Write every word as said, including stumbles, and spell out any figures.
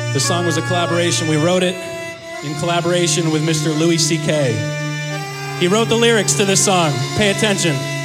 The song was a collaboration. We wrote it in collaboration with Mister Louis C K. He wrote the lyrics to this song. Pay attention.